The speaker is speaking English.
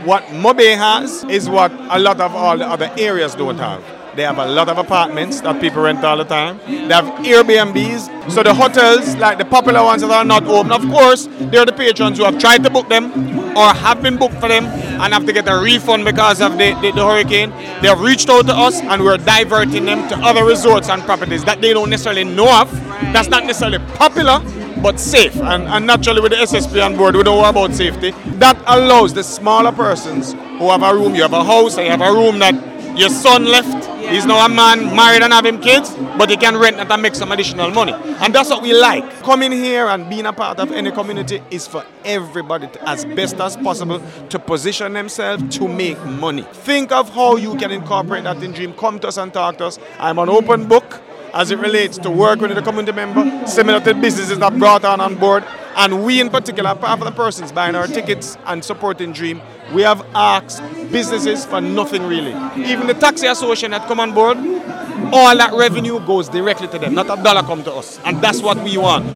What Mobe has is what a lot of all the other areas don't have. They have a lot of apartments that people rent all the time. They have Airbnbs. So the hotels, like the popular ones that are not open, of course, they're the patrons who have tried to book them or have been booked for them and have to get a refund because of the hurricane. They have reached out to us and we're diverting them to other resorts and properties that they don't necessarily know of. That's not necessarily popular, but safe. And naturally with the SSP on board, we don't know about safety. That allows the smaller persons who have a room, you have a house, and you have a room that your son left. He's now a man, married and having kids, but he can rent and make some additional money. And that's what we like. Coming here and being a part of any community is for everybody to, as best as possible, to position themselves to make money. Think of how you can incorporate that in Dream. Come to us and talk to us. I'm an open book as it relates to work with the community member, similar to businesses that brought on board. And we in particular, apart from the persons buying our tickets and supporting Dream, we have asked businesses for nothing really. Even the taxi association that come on board, all that revenue goes directly to them, not a dollar come to us. And that's what we want.